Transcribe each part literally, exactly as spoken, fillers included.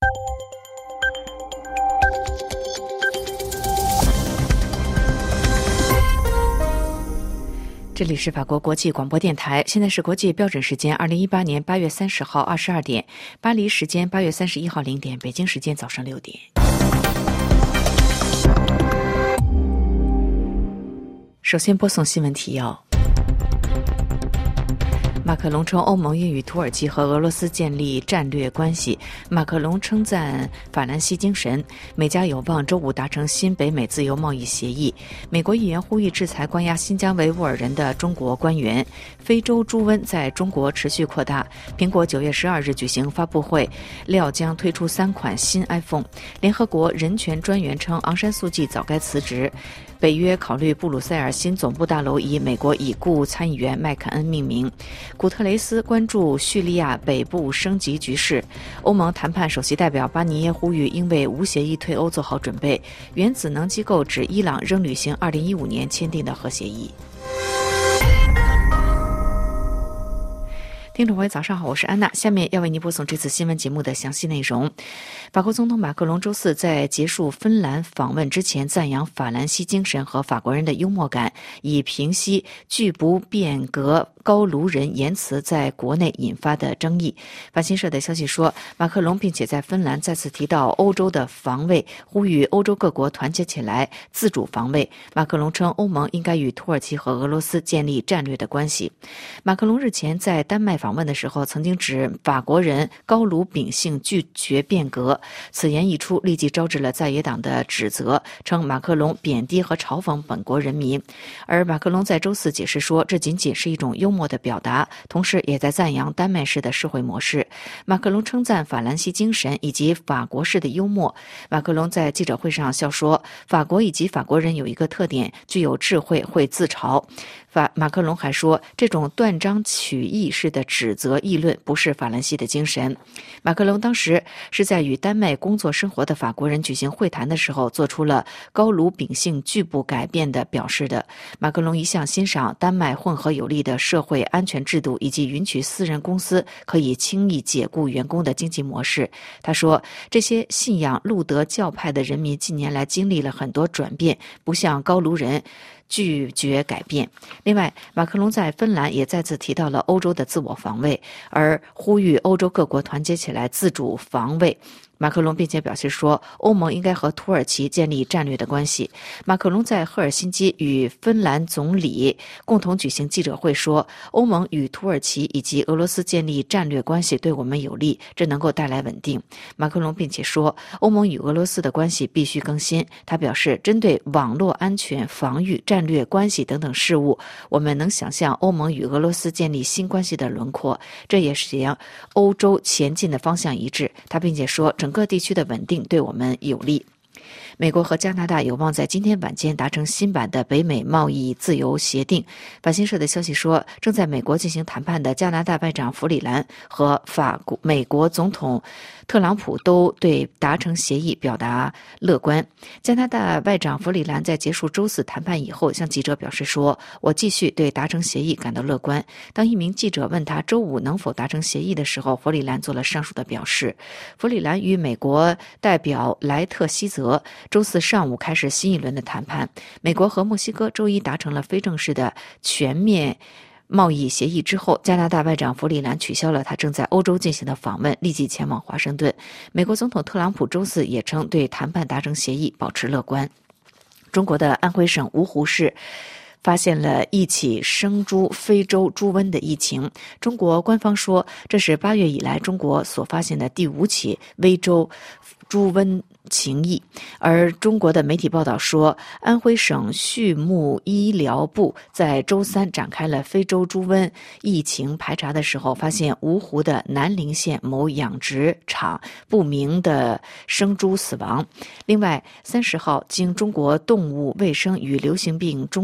这里是法国国际广播电台，现在是国际标准时间二零一八年八月三十号二十二点，巴黎时间八月三十一号零点，北京时间早上六点。首先播送新闻提要。马克龙称欧盟应与土耳其和俄罗斯建立战略关系。马克龙称赞法兰西精神。美加有望周五达成新北美自由贸易协议。美国议员呼吁制裁关押新疆维吾尔人的中国官员。非洲猪瘟在中国持续扩大。苹果九月十二日举行发布会，料将推出三款新 iPhone。联合国人权专员称昂山素季早该辞职。北约考虑布鲁塞尔新总部大楼以美国已故参议员麦肯恩命名。古特雷斯关注叙利亚北部升级局势。欧盟谈判首席代表巴尼耶呼吁应为无协议退欧做好准备。原子能机构指伊朗仍履行二零一五年签订的核协议。听众朋友早上好，我是安娜，下面要为您播送这次新闻节目的详细内容。法国总统马克龙周四在结束芬兰访问之前赞扬法兰西精神和法国人的幽默感，以平息拒不变革高卢人言辞在国内引发的争议。法新社的消息说，马克龙并且在芬兰再次提到欧洲的防卫，呼吁欧洲各国团结起来自主防卫。马克龙称欧盟应该与土耳其和俄罗斯建立战略的关系。马克龙日前在丹麦访问的时候曾经指法国人高卢秉性拒绝变革，此言一出立即招致了在野党的指责，称马克龙贬低和嘲讽本国人民。而马克龙在周四解释说，这仅仅是一种幽默的表达，同时也在赞扬丹麦式的社会模式。马克龙称赞法兰西精神以及法国式的幽默。马克龙在记者会上笑说，法国以及法国人有一个特点，具有智慧，会自嘲。法马克龙还说，这种断章取义式的指责议论不是法兰西的精神。马克龙当时是在与丹麦工作生活的法国人举行会谈的时候，做出了高卢秉性拒不改变的表示的。马克龙一向欣赏丹麦混合有力的社会安全制度以及允许私人公司可以轻易解雇员工的经济模式。他说，这些信仰路德教派的人民近年来经历了很多转变，不像高卢人拒绝改变。另外，马克龙在芬兰也再次提到了欧洲的自我防卫，而呼吁欧洲各国团结起来自主防卫。马克龙并且表示说，欧盟应该和土耳其建立战略的关系。马克龙在赫尔辛基与芬兰总理共同举行记者会说，欧盟与土耳其以及俄罗斯建立战略关系对我们有利，这能够带来稳定。马克龙并且说，欧盟与俄罗斯的关系必须更新。他表示，针对网络安全、防御、战略关系等等事务，我们能想象欧盟与俄罗斯建立新关系的轮廓，这也是让欧洲前进的方向一致。他并且说，整个地区的稳定对我们有利。美国和加拿大有望在今天晚间达成新版的北美贸易自由协定。法新社的消息说，正在美国进行谈判的加拿大外长弗里兰和法国美国总统特朗普都对达成协议表达乐观。加拿大外长弗里兰在结束周四谈判以后向记者表示说，我继续对达成协议感到乐观。当一名记者问他周五能否达成协议的时候，弗里兰做了上述的表示。弗里兰与美国代表莱特希泽周四上午开始新一轮的谈判。美国和墨西哥周一达成了非正式的全面贸易协议之后，加拿大外长弗里兰取消了他正在欧洲进行的访问，立即前往华盛顿。美国总统特朗普周四也称对谈判达成协议保持乐观。中国的安徽省芜湖市发现了一起生猪非洲猪瘟的疫情。中国官方说，这是八月以来中国所发现的第五起非洲猪瘟情疫。而中国的媒体报道说，安徽省畜牧医疗部在周三展开了非洲猪瘟疫情排查的时候，发现芜湖的南陵县某养殖场不明的生猪死亡。另外三十号经中国动物卫生与流行病中心确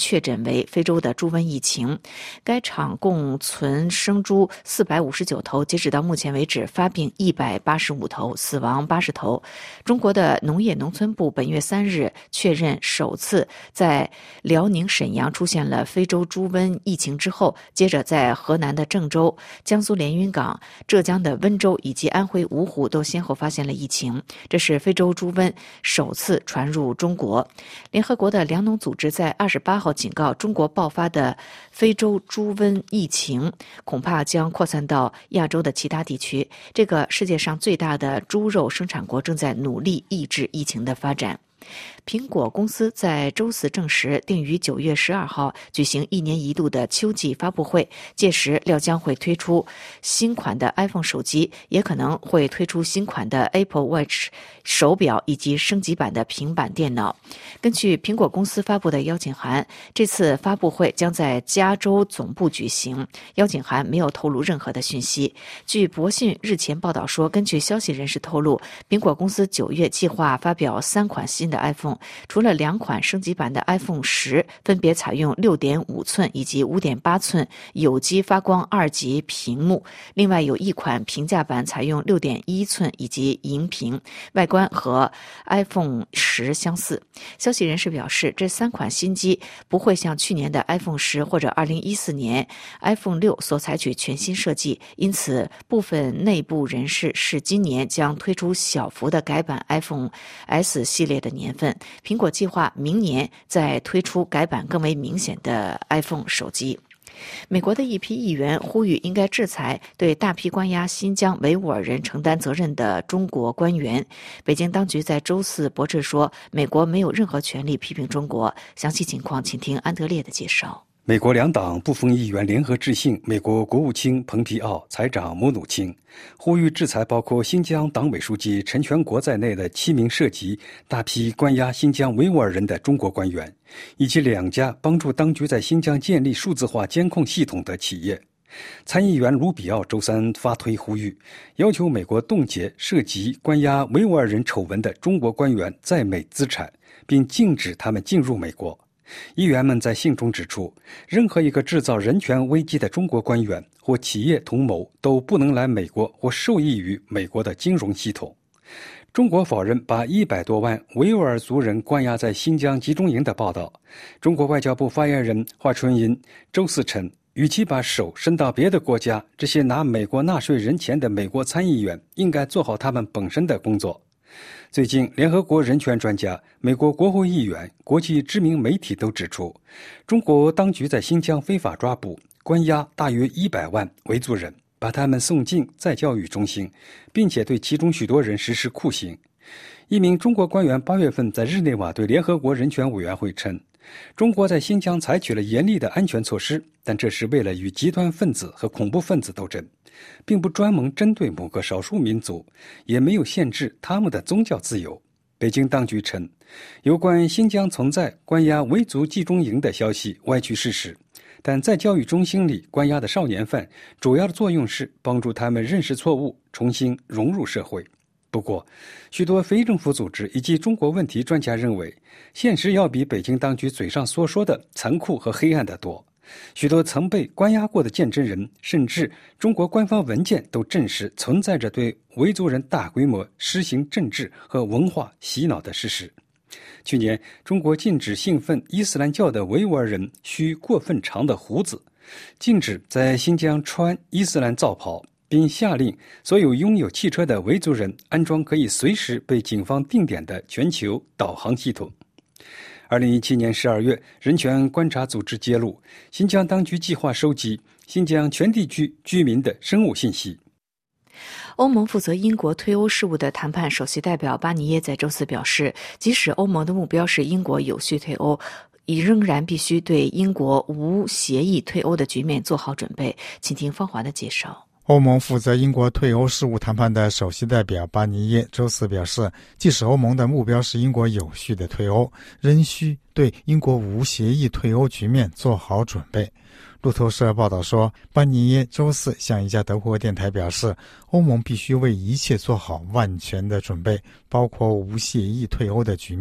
确诊为非洲的猪瘟疫情。该场共存生猪四百五十九头，截止到目前为止，发病一百八十五头，死亡八十头。中国的农业农村部本月三日确认，首次在辽宁沈阳出现了非洲猪瘟疫情之后，接着在河南的郑州、江苏连云港、浙江的温州以及安徽芜湖都先后发现了疫情，这是非洲猪瘟首次传入中国。联合国的粮农组织在二十八号警告，中国爆发的非洲猪瘟疫情恐怕将扩散到亚洲的其他地区。这个世界上最大的猪肉生产国正在努力抑制疫情的发展。苹果公司在周四证实，定于九月十二号举行一年一度的秋季发布会，届时料将会推出新款的 iPhone 手机，也可能会推出新款的 Apple Watch 手表以及升级版的平板电脑。根据苹果公司发布的邀请函，这次发布会将在加州总部举行，邀请函没有透露任何的讯息。据博讯日前报道说，根据消息人士透露，苹果公司九月计划发表三款新的 iPhone， 除了两款升级版的 iPhone 十分别采用 六点五寸以及 五点八寸有机发光二级屏幕，另外有一款平价版采用 六点一寸以及银屏，外观和 iPhone 十相似。消息人士表示，这三款新机不会像去年的 iPhone 十或者二零一四年 iPhone 六所采取全新设计，因此部分内部人士是今年将推出小幅的改版 iPhone S 系列的年份。苹果计划明年再推出改版更为明显的 iPhone 手机。美国的一批议员呼吁应该制裁对大批关押新疆维吾尔人承担责任的中国官员。北京当局在周四驳斥说，美国没有任何权利批评中国。详细情况请听安德烈的介绍。 美国两党部分议员联合致信美国国务卿蓬提奥、财长姆努钦，呼吁制裁包括新疆党委书记陈全国在内的七名涉及大批关押新疆维吾尔人的中国官员，以及两家帮助当局在新疆建立数字化监控系统的企业。参议员卢比奥周三发推呼吁，要求美国冻结涉及关押维吾尔人丑闻的中国官员在美资产，并禁止他们进入美国。议员们在信中指出，任何一个制造人权危机的中国官员或企业同谋都不能来美国或受益于美国的金融系统。中国否认把一百多万维吾尔族人关押在新疆集中营的报道。中国外交部发言人华春莹周四称，与其把手伸到别的国家，这些拿美国纳税人钱的美国参议员应该做好他们本身的工作。最近，联合国人权专家、美国国会议员、国际知名媒体都指出，中国当局在新疆非法抓捕、关押大约一百万维族人，把他们送进再教育中心，并且对其中许多人实施酷刑。一名中国官员八月份在日内瓦对联合国人权委员会称，中国在新疆采取了严厉的安全措施，但这是为了与极端分子和恐怖分子斗争，并不专门针对某个少数民族，也没有限制他们的宗教自由。北京当局称，有关新疆存在关押维族集中营的消息歪曲事实，但在教育中心里关押的少年犯主要的作用是帮助他们认识错误，重新融入社会。不过，许多非政府组织以及中国问题专家认为，现实要比北京当局嘴上所说的残酷和黑暗得多。许多曾被关押过的见证人，甚至中国官方文件都证实存在着对维族人大规模施行政治和文化洗脑的事实。去年，中国禁止信奉伊斯兰教的维吾尔人需过分长的胡子，禁止在新疆穿伊斯兰罩袍，并下令所有拥有汽车的维族人安装可以随时被警方定点的全球导航系统。二零一七年十二月，人权观察组织揭露，新疆当局计划收集新疆全地区居民的生物信息。 欧盟负责英国退欧事务的谈判首席代表巴尼耶在周四表示，即使欧盟的目标是英国有序退欧，也仍然必须对英国无协议退欧的局面做好准备。请听方华的介绍。 欧盟负责英国退欧事务谈判的首席代表巴尼耶周四表示，即使欧盟的目标是英国有序的退欧，仍需对英国无协议退欧局面做好准备。路透社报道说，巴尼耶周四向一家德国电台表示，欧盟必须为一切做好万全的准备，包括无协议退欧的局面。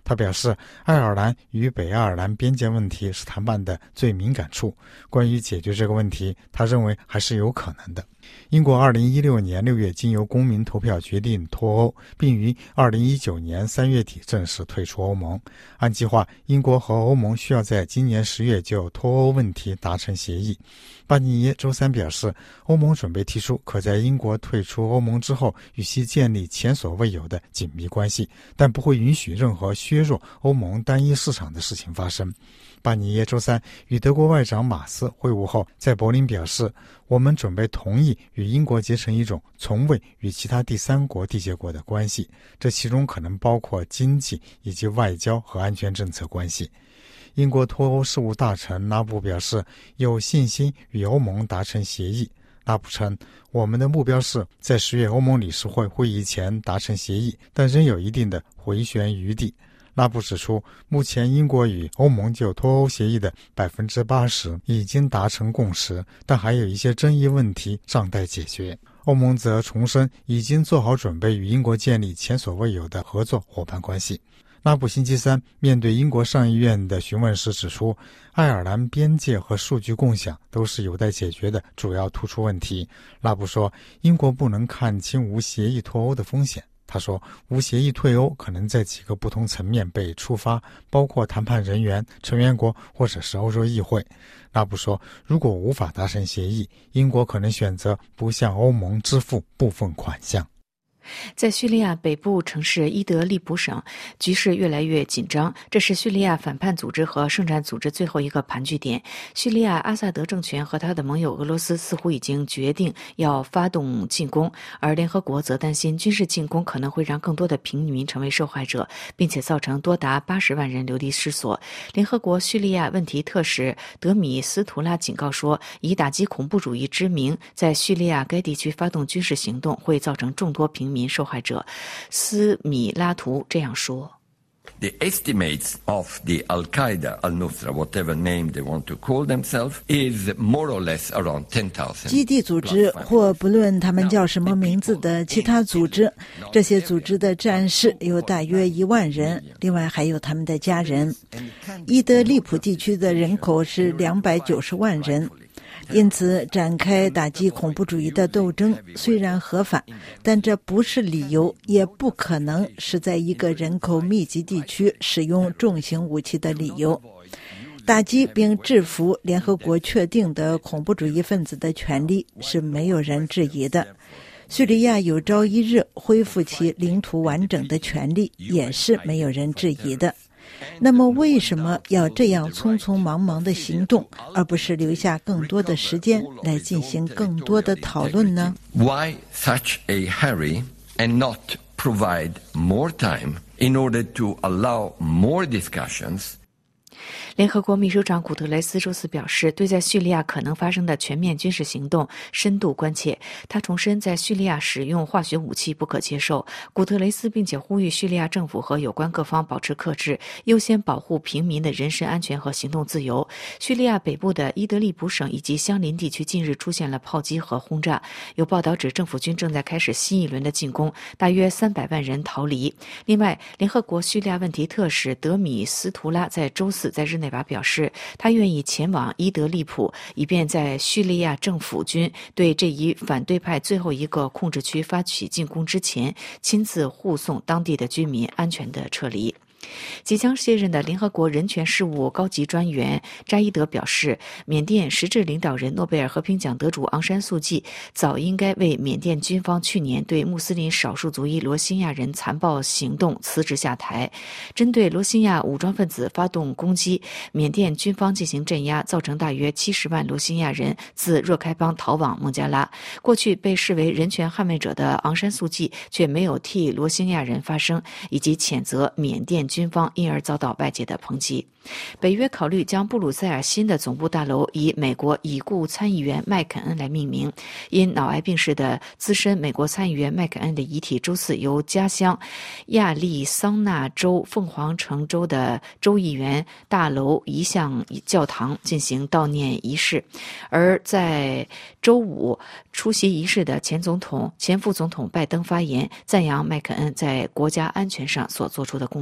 他表示，爱尔兰与北爱尔兰边界问题是谈判的最敏感处，关于解决这个问题，他认为还是有可能的。英国二零一六年六月经由公民投票决定脱欧，并于二零一九年三月底正式退出欧盟。按计划，英国和欧盟需要在今年十月就脱欧问题达成协议。巴尼耶周三表示，欧盟准备提出可在英国退出欧盟之后与其建立前所未有的紧密关系，但不会允许任何削弱欧盟单一市场的事情发生。巴尼耶周三与德国外长马斯会晤后，在柏林表示，我们准备同意与英国结成一种从未与其他第三国缔结过的关系，这其中可能包括经济以及外交和安全政策关系。英国脱欧事务大臣拉布表示，有信心与欧盟达成协议。拉布称，我们的目标是在十月欧盟理事会会议前达成协议，但仍有一定的回旋余地。拉布指出，目前英国与欧盟就脱欧协议的 百分之八十 已经达成共识，但还有一些争议问题尚待解决。欧盟则重申已经做好准备与英国建立前所未有的合作伙伴关系。拉布星期三面对英国上议院的询问时指出，爱尔兰边界和数据共享都是有待解决的主要突出问题。拉布说，英国不能看清无协议脱欧的风险。他说，无协议退欧可能在几个不同层面被触发，包括谈判人员、成员国或者是欧洲议会。拉布说，如果无法达成协议，英国可能选择不向欧盟支付部分款项。 在叙利亚北部城市伊德利卜省，局势越来越紧张。这是叙利亚反叛组织和圣战组织最后一个盘踞点。叙利亚阿萨德政权和他的盟友俄罗斯似乎已经决定要发动进攻，而联合国则担心军事进攻可能会让更多的平民成为受害者，并且造成多达八十万人流离失所。联合国叙利亚问题特使德米斯图拉警告说，以打击恐怖主义之名，在叙利亚该地区发动军事行动会造成众多平民受害者。斯米拉图这样说。 The estimates of the Al-Qaeda, Al-Nusra, whatever name they want to call themselves, is more or less around ten thousand. 基地组织或不论他们叫什么名字的其他组织，这些组织的战士有大约一万人，另外还有他们的家人。伊德利卜地区的人口是两百九十万人。因此，展开打击恐怖主义的斗争虽然合法，但这不是理由，也不可能是在一个人口密集地区使用重型武器的理由。打击并制服联合国确定的恐怖主义分子的权利是没有人质疑的。叙利亚有朝一日恢复其领土完整的权利也是没有人质疑的。那么为什么要这样匆匆忙忙的行动，而不是留下更多的时间来进行更多的讨论呢？ Why such a hurry and not provide more time in order to allow more discussions? 联合国秘书长古特雷斯周四表示，对在叙利亚可能发生的全面军事行动深度关切。他重申，在叙利亚使用化学武器不可接受。古特雷斯并且呼吁叙利亚政府和有关各方保持克制，优先保护平民的人身安全和行动自由。叙利亚北部的伊德利卜省以及相邻地区近日出现了炮击和轰炸。有报道指，政府军正在开始新一轮的进攻，大约三百万人逃离。另外，联合国叙利亚问题特使德米斯图拉在周四在日内瓦表示，他愿意前往伊德利卜，以便在叙利亚政府军对这一反对派最后一个控制区发起进攻之前，亲自护送当地的居民安全地撤离。即将卸任的联合国人权事务高级专员扎伊德表示，缅甸实质领导人诺贝尔和平奖得主昂山素季早应该为缅甸军方去年对穆斯林少数族裔罗兴亚人残暴行动辞职下台。针对罗兴亚武装分子发动攻击，缅甸军方进行镇压，造成大约七十万罗兴亚人自若开邦逃往孟加拉。过去被视为人权捍卫者的昂山素季却没有替罗兴亚人发声，以及谴责缅甸军方因而遭到外界的抨击。北约考虑将布鲁塞尔新的总部大楼以美国已故参议员麦肯恩来命名。因脑癌病逝的资深美国参议员麦肯恩的遗体周四由家乡亚利桑那州凤凰城州的州议员大楼移向教堂进行悼念仪式。而在周五出席仪式的前总统前副总统拜登发言，赞扬麦肯恩在国家安全上所做出的贡献。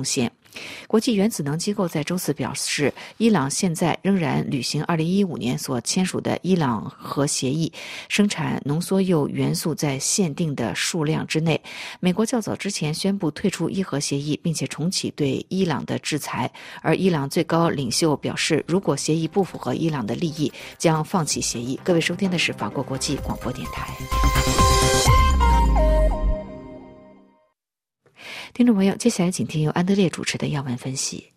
国际原子能机构在周四表示，伊朗现在仍然履行二零一五年所签署的伊朗核协议，生产浓缩铀元素在限定的数量之内。美国较早之前宣布退出伊核协议，并且重启对伊朗的制裁，而伊朗最高领袖表示，如果协议不符合伊朗的利益，将放弃协议。各位收听的是法国国际广播电台。听众朋友，接下来请听由安德烈主持的要闻分析。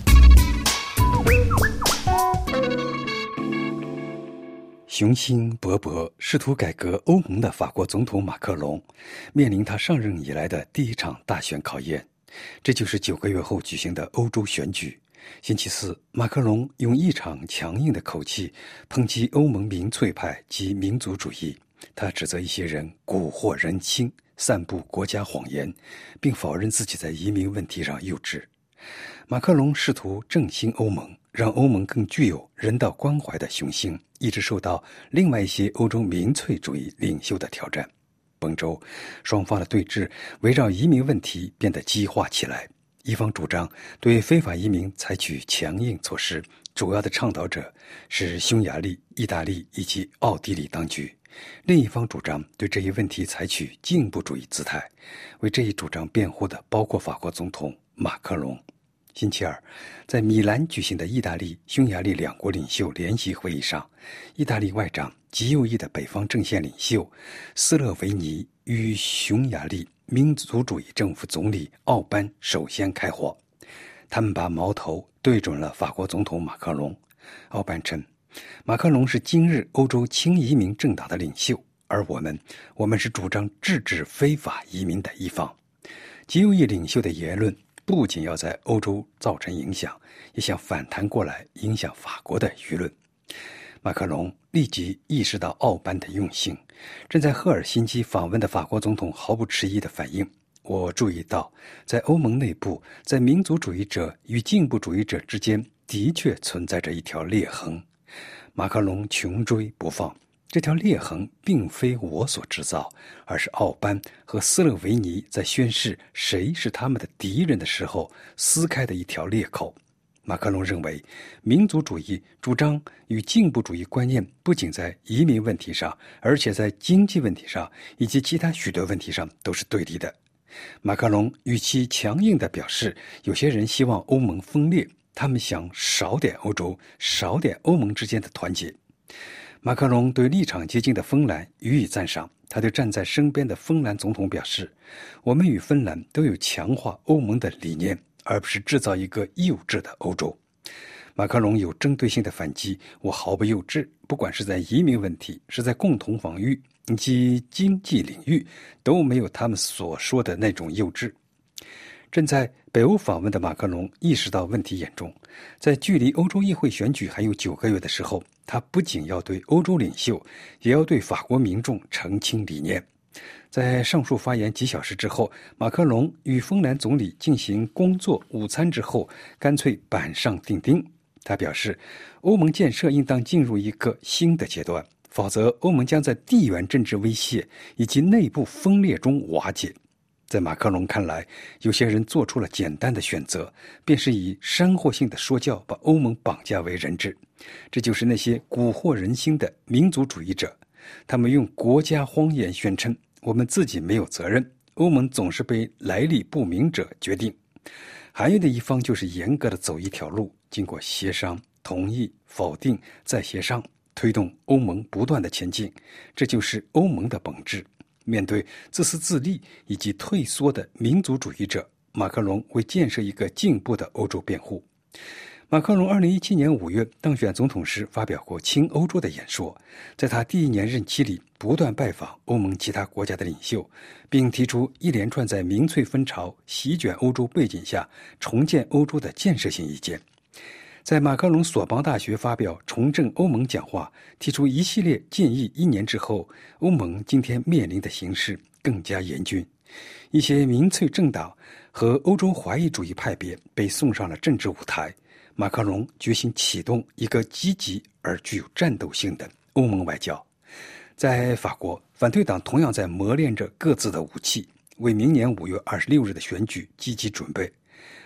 雄心勃勃试图改革欧盟的法国总统马克龙面临他上任以来的第一场大选考验，这就是九个月后举行的欧洲选举。星期四，马克龙用异常强硬的口气抨击欧盟民粹派及民族主义，他指责一些人蛊惑人心，散布国家谎言，并否认自己在移民问题上幼稚。马克龙试图振兴欧盟，让欧盟更具有人道关怀的雄心，一直受到另外一些欧洲民粹主义领袖的挑战。本周，双方的对峙围绕移民问题变得激化起来。一方主张对非法移民采取强硬措施，主要的倡导者是匈牙利、意大利以及奥地利当局。另一方主张对这一问题采取进步主义姿态，为这一主张辩护的包括法国总统马克龙。星期二，在米兰举行的意大利、匈牙利两国领袖联席会议上，意大利外长极右翼的北方阵线领袖斯勒维尼与匈牙利民族主义政府总理奥班首先开火，他们把矛头对准了法国总统马克龙。奥班称，马克龙是今日欧洲轻移民政党的领袖，而我们，我们是主张制止非法移民的一方。极右翼领袖的言论不仅要在欧洲造成影响，也想反弹过来影响法国的舆论。马克龙立即意识到奥班的用心，正在赫尔辛基访问的法国总统毫不迟疑地反应，我注意到在欧盟内部，在民族主义者与进步主义者之间的确存在着一条裂痕。马克龙穷追不放，这条裂痕并非我所制造，而是奥班和斯勒维尼在宣示谁是他们的敌人的时候撕开的一条裂口。马克龙认为，民族主义主张与进步主义观念不仅在移民问题上，而且在经济问题上以及其他许多问题上都是对立的。马克龙语气强硬地表示，有些人希望欧盟分裂，他们想少点欧洲，少点欧盟之间的团结。马克龙对立场接近的芬兰予以赞赏，他对站在身边的芬兰总统表示，我们与芬兰都有强化欧盟的理念，而不是制造一个幼稚的欧洲。马克龙有针对性的反击，我毫不幼稚，不管是在移民问题，是在共同防御以及经济领域，都没有他们所说的那种幼稚。正在北欧访问的马克龙意识到问题严重，在距离欧洲议会选举还有九个月的时候，他不仅要对欧洲领袖，也要对法国民众澄清理念。在上述发言几小时之后，马克龙与芬兰总理进行工作午餐之后，干脆板上钉钉。他表示，欧盟建设应当进入一个新的阶段，否则欧盟将在地缘政治威胁以及内部分裂中瓦解。在马克龙看来，有些人做出了简单的选择，便是以煽惑性的说教把欧盟绑架为人质。这就是那些蛊惑人心的民族主义者，他们用国家谎言宣称我们自己没有责任，欧盟总是被来历不明者决定。还有的一方就是严格的走一条路，经过协商、同意、否定再协商，推动欧盟不断的前进，这就是欧盟的本质。面对自私自利以及退缩的民族主义者，马克龙为建设一个进步的欧洲辩护。马克龙二零一七年五月当选总统时发表过亲欧洲的演说，在他第一年任期里不断拜访欧盟其他国家的领袖，并提出一连串在民粹风潮席卷欧洲背景下重建欧洲的建设性意见。在马克龙索邦大学发表重振欧盟讲话，提出一系列建议一年之后，欧盟今天面临的形势更加严峻。一些民粹政党和欧洲怀疑主义派别被送上了政治舞台。马克龙决心启动一个积极而具有战斗性的欧盟外交。在法国，反对党同样在磨练着各自的武器，为明年五月二十六日的选举积极准备。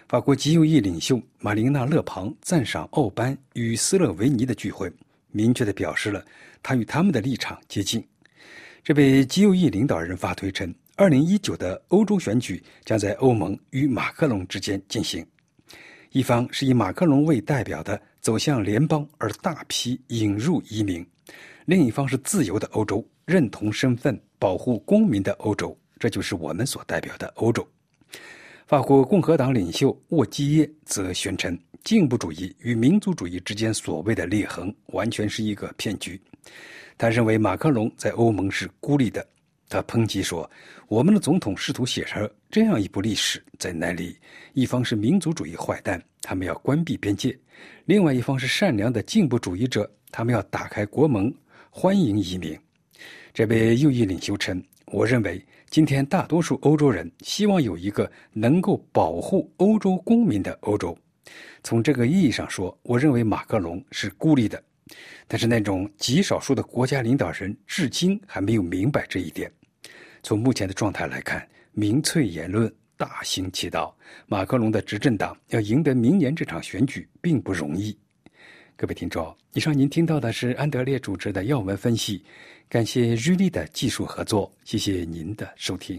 法国极右翼领袖玛琳娜·勒庞赞赏奥班与斯洛维尼的聚会，明确地表示了他与他们的立场接近。这位极右翼领导人发推称，二零一九的欧洲选举将在欧盟与马克龙之间进行，一方是以马克龙为代表的走向联邦而大批引入移民，另一方是自由的欧洲，认同身份保护公民的欧洲，这就是我们所代表的欧洲。法国共和党领袖沃基耶则宣称，进步主义与民族主义之间所谓的裂痕完全是一个骗局。他认为马克龙在欧盟是孤立的。他抨击说，我们的总统试图写成这样一部历史，在那里一方是民族主义坏蛋，他们要关闭边界；另外一方是善良的进步主义者，他们要打开国门，欢迎移民。这位右翼领袖称，我认为今天大多数欧洲人希望有一个能够保护欧洲公民的欧洲。从这个意义上说，我认为马克龙是孤立的。但是那种极少数的国家领导人至今还没有明白这一点。从目前的状态来看，民粹言论大行其道，马克龙的执政党要赢得明年这场选举并不容易。各位听众，以上您听到的是安德烈主持的要闻分析，感谢日立的技术合作，谢谢您的收听。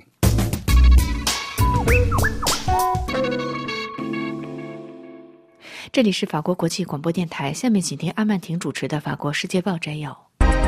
这里是法国国际广播电台，下面请听阿曼婷主持的法国世界报摘要。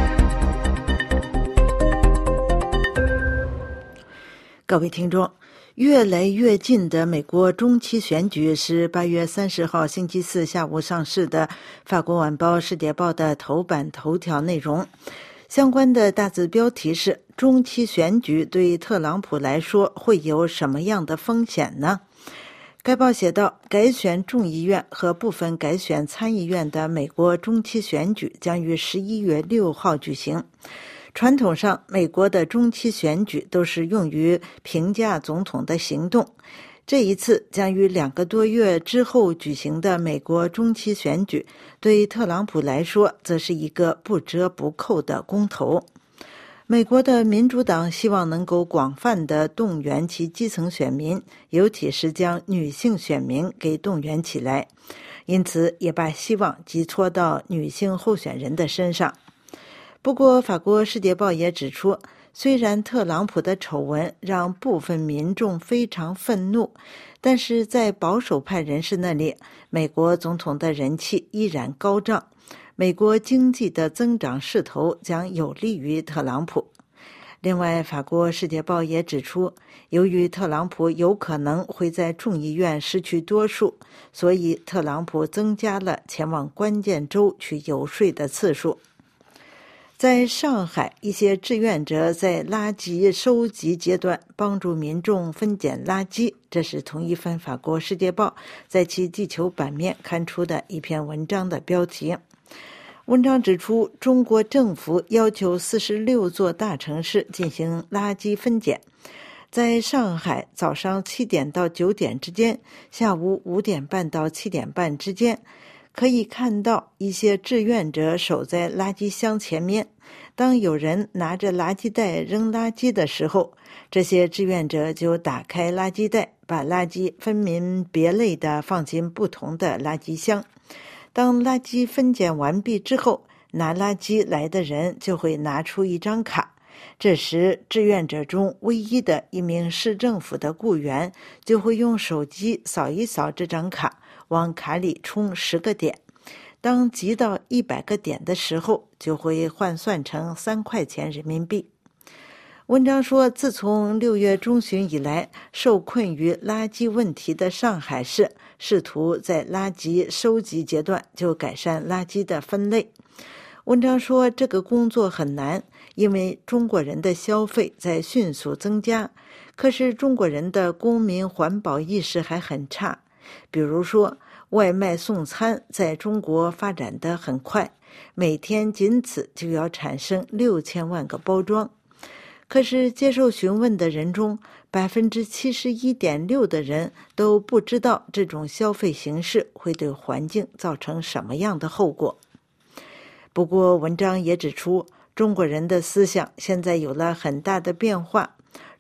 各位听众，越来越近的美国中期选举是八月三十号星期四下午上市的法国晚报《世界报》的头版头条内容。相关的大字标题是：中期选举对特朗普来说会有什么样的风险呢？该报写道，改选众议院和部分改选参议院的美国中期选举将于十一月六号举行。传统上，美国的中期选举都是用于评价总统的行动。这一次将于两个多月之后举行的美国中期选举，对特朗普来说，则是一个不折不扣的公投。美国的民主党希望能够广泛地动员其基层选民，尤其是将女性选民给动员起来，因此也把希望寄托到女性候选人的身上。不过，法国《世界报》也指出，虽然特朗普的丑闻让部分民众非常愤怒，但是在保守派人士那里，美国总统的人气依然高涨。美国经济的增长势头将有利于特朗普。另外，法国《世界报》也指出，由于特朗普有可能会在众议院失去多数，所以特朗普增加了前往关键州去游说的次数。在上海，一些志愿者在垃圾收集阶段帮助民众分拣垃圾，这是同一份法国《世界报》在其地球版面刊出的一篇文章的标题。文章指出，中国政府要求四十六座大城市进行垃圾分拣。在上海，早上七点到九点之间，下午五点半到七点半之间，可以看到一些志愿者守在垃圾箱前面。当有人拿着垃圾袋扔垃圾的时候，这些志愿者就打开垃圾袋，把垃圾分门别类地放进不同的垃圾箱。当垃圾分拣完毕之后，拿垃圾来的人就会拿出一张卡。这时，志愿者中唯一的一名市政府的雇员就会用手机扫一扫这张卡，往卡里充十个点。当集到一百个点的时候，就会换算成三块钱人民币。文章说，自从六月中旬以来，受困于垃圾问题的上海市试图在垃圾收集阶段就改善垃圾的分类。文章说，这个工作很难，因为中国人的消费在迅速增加，可是中国人的公民环保意识还很差。比如说，外卖送餐在中国发展得很快，每天仅此就要产生六千万个包装。可是接受询问的人中，百分之七十一点六的人都不知道这种消费形式会对环境造成什么样的后果。不过，文章也指出，中国人的思想现在有了很大的变化。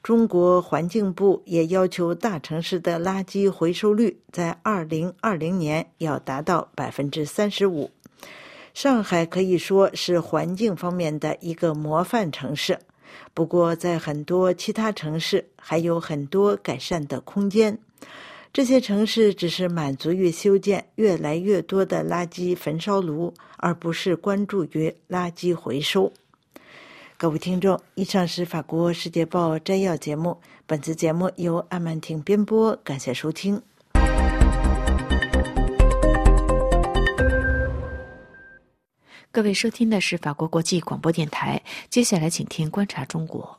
中国环境部也要求大城市的垃圾回收率在二零二零年要达到百分之三十五。上海可以说是环境方面的一个模范城市，不过在很多其他城市还有很多改善的空间。这些城市只是满足于修建越来越多的垃圾焚烧炉，而不是关注于垃圾回收。各位听众，以上是法国世界报摘要节目，本次节目由安曼婷编播，感谢收听。 各位收听的是法国国际广播电台，接下来请听观察中国。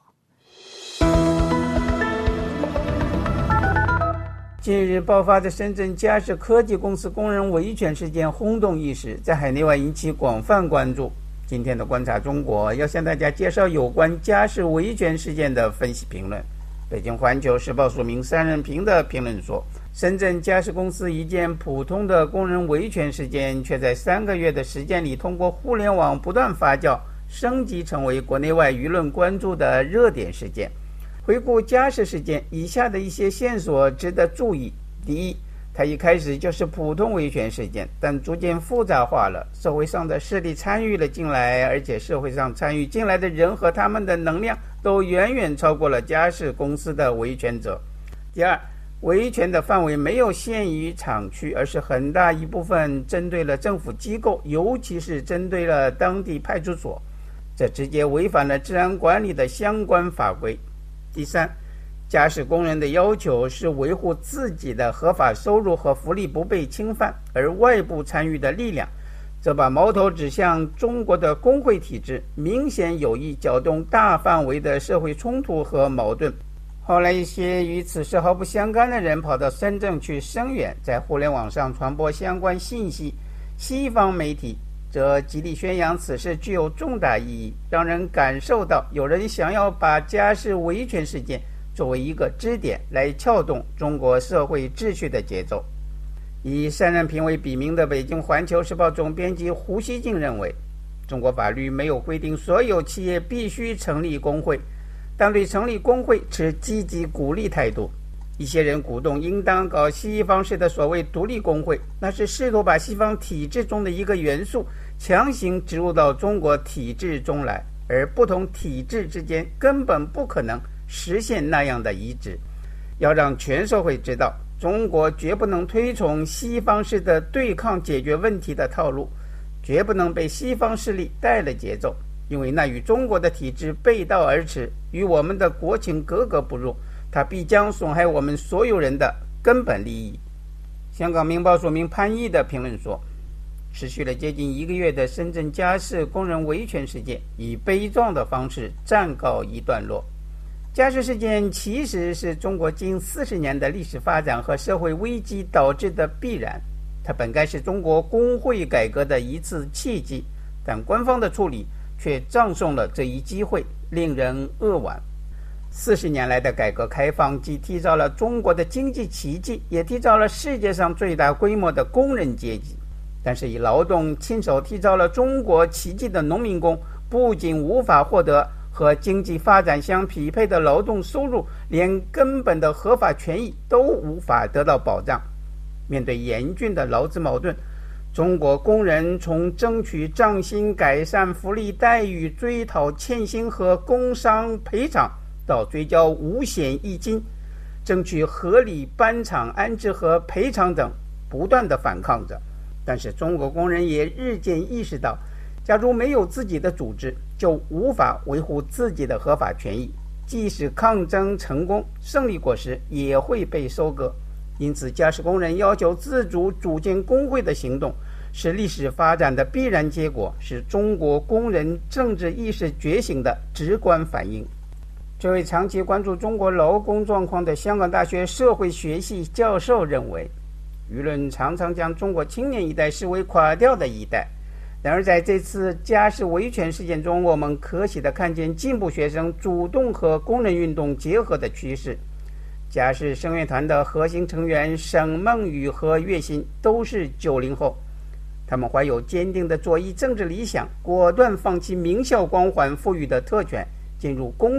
近日爆发的深圳嘉实科技公司工人维权事件轰动一时，在海内外引起广泛关注。今天的观察中国要向大家介绍有关嘉实维权事件的分析评论。北京环球时报署名三人评的评论说，深圳嘉实公司一件普通的工人维权事件，却在三个月的时间里通过互联网不断发酵，升级成为国内外舆论关注的热点事件。回顾嘉实事件，以下的一些线索值得注意。第一，它一开始就是普通维权事件，但逐渐复杂化了，社会上的势力参与了进来，而且社会上参与进来的人和他们的能量都远远超过了嘉实公司的维权者。第二，维权的范围没有限于厂区，而是很大一部分针对了政府机构，尤其是针对了当地派出所，这直接违反了治安管理的相关法规。第三，嘉实工人的要求是维护自己的合法收入和福利不被侵犯，而外部参与的力量，这把矛头指向中国的工会体制，明显有意搅动大范围的社会冲突和矛盾。后来一些与此事毫不相干的人跑到深圳去声援，在互联网上传播相关信息，西方媒体则极力宣扬此事具有重大意义，让人感受到有人想要把嘉实维权事件作为一个支点来撬动中国社会秩序的节奏。以三人评为笔名的北京环球时报总编辑胡锡进认为，中国法律没有规定所有企业必须成立工会，但对成立工会持积极鼓励态度。一些人鼓动应当搞西方式的所谓独立工会，那是试图把西方体制中的一个元素强行植入到中国体制中来，而不同体制之间根本不可能实现那样的移植。要让全社会知道，中国绝不能推崇西方式的对抗解决问题的套路，绝不能被西方势力带了节奏，因为那与中国的体制背道而驰，与我们的国情格格不入，它必将损害我们所有人的根本利益。香港明报署名潘毅的评论说，持续了接近一个月的深圳嘉实工人维权事件以悲壮的方式暂告一段落。嘉实事件其实是中国近四十年的历史发展和社会危机导致的必然，它本该是中国工会改革的一次契机，但官方的处理却葬送了这一机会，令人扼腕。四十年来的改革开放既缔造了中国的经济奇迹，也缔造了世界上最大规模的工人阶级。但是以劳动亲手缔造了中国奇迹的农民工，不仅无法获得和经济发展相匹配的劳动收入，连根本的合法权益都无法得到保障。面对严峻的劳资矛盾，中国工人从争取涨薪、改善福利待遇、追讨欠薪和工伤赔偿，到追交五险一金、争取合理搬厂安置和赔偿等，不断的反抗着。但是中国工人也日渐意识到，假如没有自己的组织，就无法维护自己的合法权益，即使抗争成功，胜利果实也会被收割。因此嘉实工人要求自主组建工会的行动是历史发展的必然结果，是中国工人政治意识觉醒的直观反应。这位长期关注中国劳工状况的香港大学社会学系教授认为，舆论常常将中国青年一代视为垮掉的一代。然而在这次嘉实维权事件中，我们可喜地看见进步学生主动和工人运动结合的趋势。嘉实声乐团的核心成员沈梦雨和岳鑫都是九零后，他们怀有坚定的左翼政治理想，果断放弃名校光环赋予的特权，进入工厂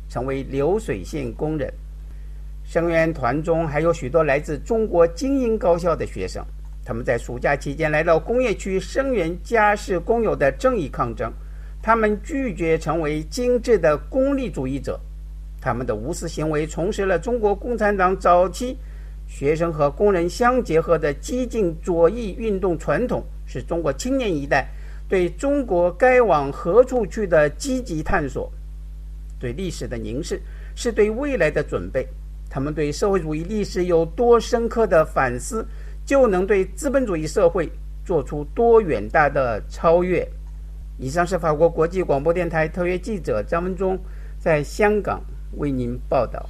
成为流水线工人。生源团中还有许多来自中国精英高校的学生，他们在暑假期间来到工业区声援家事工友的正义抗争。他们拒绝成为精致的功利主义者，他们的无私行为重拾了中国共产党早期学生和工人相结合的激进左翼运动传统，是中国青年一代对中国该往何处去的积极探索，对历史的凝视，是对未来的准备。他们对社会主义历史有多深刻的反思，就能对资本主义社会做出多远大的超越。以上是法国国际广播电台特约记者张文忠在香港为您报道。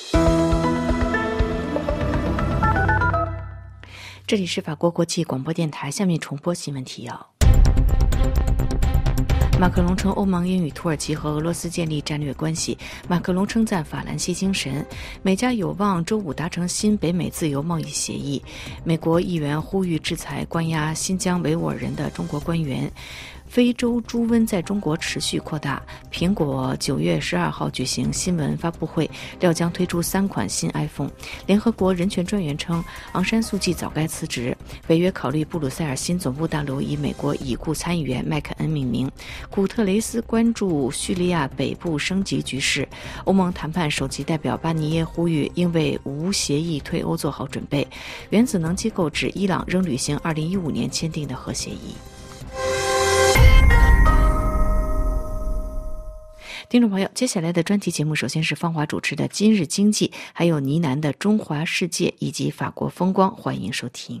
这里是法国国际广播电台，下面重播新闻提要。马克龙称欧盟应与土耳其和俄罗斯建立战略关系。马克龙称赞法兰西精神，美加有望周五达成新北美自由贸易协议。美国议员呼吁制裁关押新疆维吾尔人的中国官员。非洲猪瘟在中国持续扩大，苹果九月十二号举行新闻发布会，料将推出三款新 iPhone。联合国人权专员称，昂山素季早该辞职。北约考虑布鲁塞尔新总部大楼以美国已故参议员麦肯恩命名。古特雷斯关注叙利亚北部升级局势。欧盟谈判首席代表巴尼耶呼吁，应为无协议退欧做好准备。原子能机构指伊朗仍履行二零一五年签订的核协议。听众朋友，接下来的专题节目首先是芳华主持的《今日经济》，还有呢喃的《中华世界》以及法国风光，欢迎收听。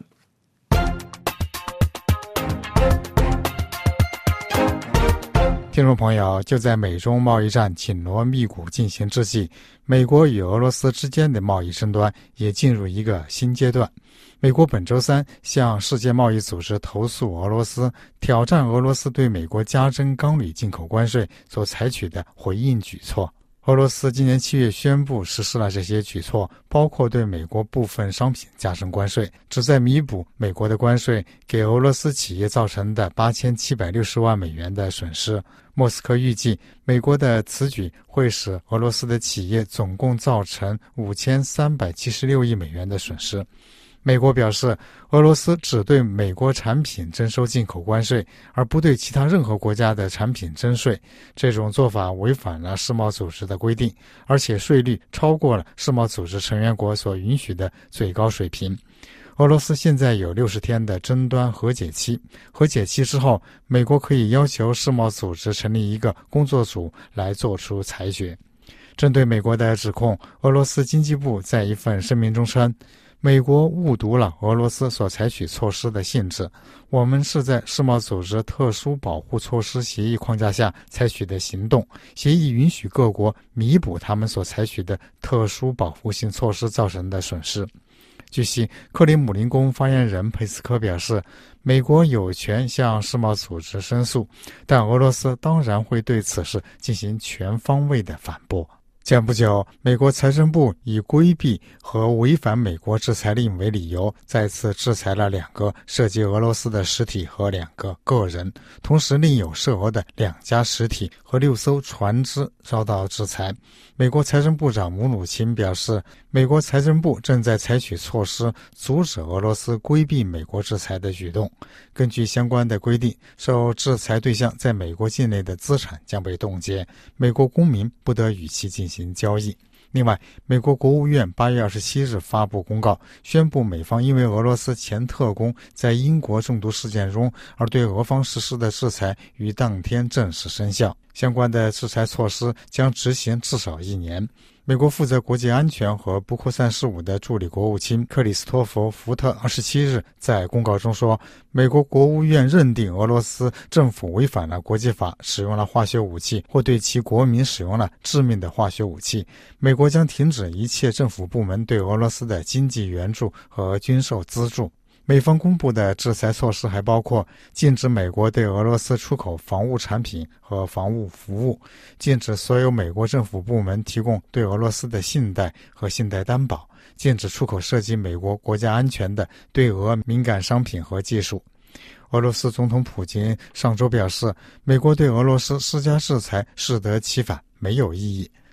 听众朋友，就在美中贸易战紧锣密鼓进行之际，美国与俄罗斯之间的贸易争端也进入一个新阶段。美国本周三向世界贸易组织投诉俄罗斯，挑战俄罗斯对美国加征钢铝进口关税所采取的回应举措。俄罗斯今年七月宣布实施了这些举措，包括对美国部分商品加征关税，旨在弥补美国的关税给俄罗斯企业造成的八千七百六十万美元的损失。莫斯科预计，美国的此举会使俄罗斯的企业总共造成五千三百七十六亿美元的损失。美国表示，俄罗斯只对美国产品征收进口关税，而不对其他任何国家的产品征税。这种做法违反了世贸组织的规定，而且税率超过了世贸组织成员国所允许的最高水平。俄罗斯现在有六十天的争端和解期，和解期之后，美国可以要求世贸组织成立一个工作组来做出裁决。针对美国的指控，俄罗斯经济部在一份声明中称，美国误读了俄罗斯所采取措施的性质，我们是在世贸组织特殊保护措施协议框架下采取的行动，协议允许各国弥补他们所采取的特殊保护性措施造成的损失。据悉，克里姆林宫发言人佩斯科表示，美国有权向世贸组织申诉，但俄罗斯当然会对此事进行全方位的反驳。前不久，美国财政部以规避和违反美国制裁令为理由，再次制裁了两个涉及俄罗斯的实体和两个个人，同时另有涉俄的两家实体和六艘船只遭到制裁。美国财政部长姆努钦表示，美国财政部正在采取措施阻止俄罗斯规避美国制裁的举动。根据相关的规定，受制裁对象在美国境内的资产将被冻结，美国公民不得与其进行交易。另外，美国国务院八月二十七日发布公告，宣布美方因为俄罗斯前特工在英国中毒事件中而对俄方实施的制裁于当天正式生效。相关的制裁措施将执行至少一年。美国负责国际安全和不扩散事务的助理国务卿克里斯托弗·福特二十七日在公告中说，美国国务院认定俄罗斯政府违反了国际法，使用了化学武器或对其国民使用了致命的化学武器。美国将停止一切政府部门对俄罗斯的经济援助和军售资助。美方公布的制裁措施还包括禁止美国对俄罗斯出口防务产品和防务服务，禁止所有美国政府部门提供对俄罗斯的信贷和信贷担保，禁止出口涉及美国国家安全的对俄敏感商品和技术。俄罗斯总统普京上周表示，美国对俄罗斯施加制裁适得其反，没有意义。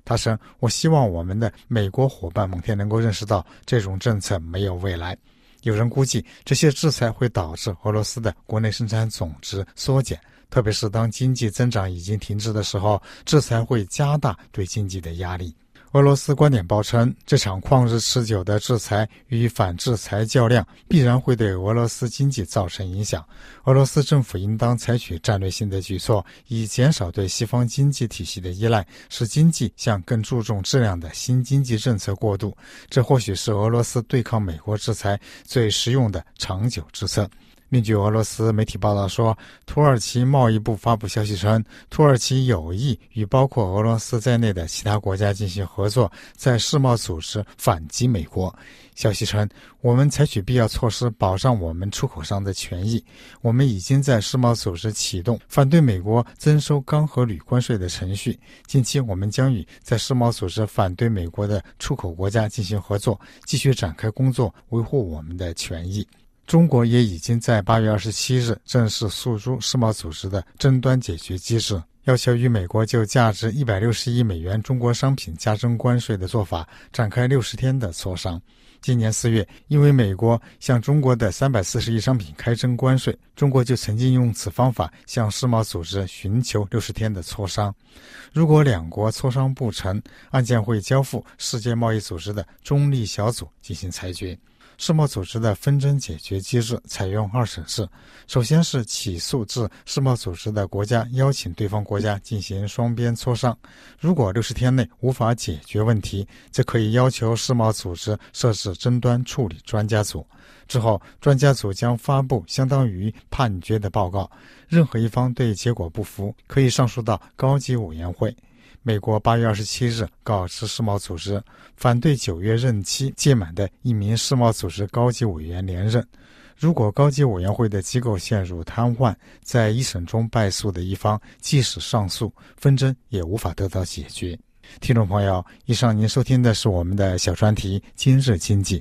他称，我希望我们的美国伙伴某天能够认识到这种政策没有未来。有人估计这些制裁会导致俄罗斯的国内生产总值缩减，特别是当经济增长已经停滞的时候，制裁会加大对经济的压力。俄罗斯观点报称，这场旷日持久的制裁与反制裁较量必然会对俄罗斯经济造成影响。俄罗斯政府应当采取战略性的举措，以减少对西方经济体系的依赖，使经济向更注重质量的新经济政策过渡。这或许是俄罗斯对抗美国制裁最实用的长久之策。另据俄罗斯媒体报道说，土耳其贸易部发布消息称，土耳其有意与包括俄罗斯在内的其他国家进行合作，在世贸组织反击美国。消息称，我们采取必要措施保障我们出口商的权益。我们已经在世贸组织启动反对美国征收钢和铝关税的程序。近期我们将与在世贸组织反对美国的出口国家进行合作，继续展开工作，维护我们的权益。中国也已经在八月二十七日正式诉诸世贸组织的争端解决机制，要求与美国就价值一百六十亿美元中国商品加征关税的做法展开六十天的磋商。今年四月，因为美国向中国的三百四十亿商品开征关税，中国就曾经用此方法向世贸组织寻求六十天的磋商。如果两国磋商不成，案件会交付世界贸易组织的中立小组进行裁决。世贸组织的纷争解决机制采用二审制，首先是起诉至世贸组织的国家邀请对方国家进行双边磋商，如果六十天内无法解决问题，则可以要求世贸组织设置争端处理专家组。之后，专家组将发布相当于判决的报告，任何一方对结果不服，可以上诉到高级委员会。美国八月二十七日告知世贸组织，反对九月任期届满的一名世贸组织高级委员连任。如果高级委员会的机构陷入瘫痪，在一审中败诉的一方即使上诉，纷争也无法得到解决。听众朋友，以上您收听的是我们的小专题《今日经济》。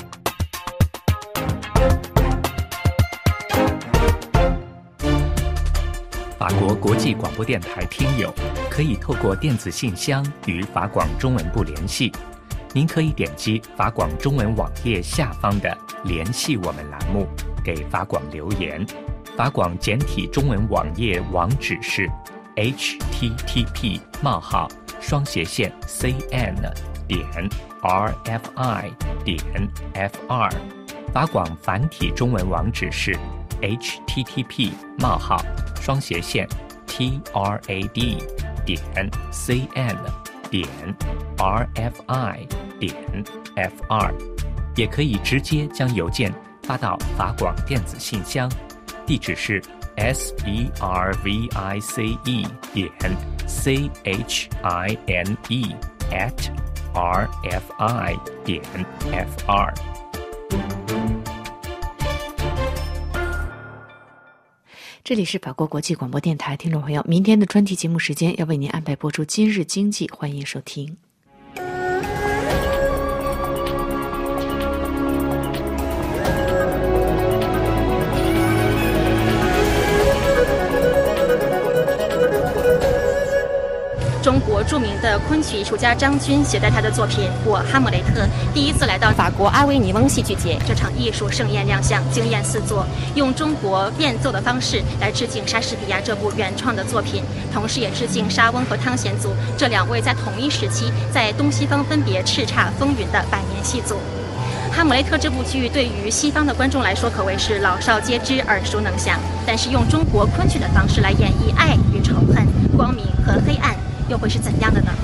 法国国际广播电台听友可以透过电子信箱与法广中文部联系。您可以点击法广中文网页下方的联系我们栏目，给法广留言。法广简体中文网页网址是 h t t p 冒号双斜线 c n 点 r f i 点 f r。法广繁体中文网址是 h t t p 冒号双斜线 t r a d 点 c n 点 r f i 点 f r， 也可以直接将邮件发到法广电子信箱，地址是 s e r v i c e 点 c h i n e at r f i 点 f r。 这里是法国国际广播电台，听众朋友，明天的专题节目时间要为您安排播出今日经济，欢迎收听。 中国著名的昆曲艺术家张军携带他的作品《我哈姆雷特》第一次来到法国阿维尼翁戏剧节，这场艺术盛宴亮相，惊艳四座，用中国变奏的方式来致敬莎士比亚这部原创的作品，同时也致敬莎翁和汤显祖这两位在同一时期在东西方分别叱咤风云的百年戏祖。哈姆雷特这部剧对于西方的观众来说可谓是老少皆知、耳熟能详，但是用中国昆曲的方式来演绎爱与仇恨、光明和黑暗，又会是怎样的呢？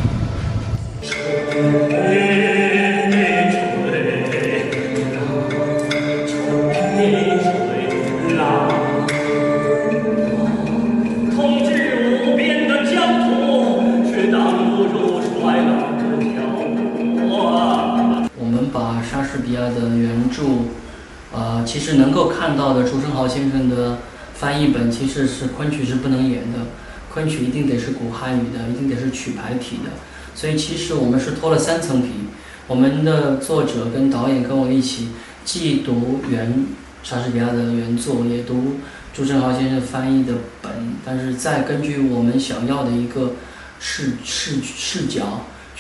统治无边的疆土，是挡不住衰老的脚步啊！ 我们把莎士比亚的原著，呃，其实能够看到的朱生豪先生的翻译本，其实是昆曲是不能演的。昆曲一定得是古汉语的，一定得是曲牌体的，所以其实我们是脱了三层皮。我们的作者跟导演跟我一起，既读原莎士比亚的原作，也读朱生豪先生翻译的本，但是再根据我们想要的一个视视视角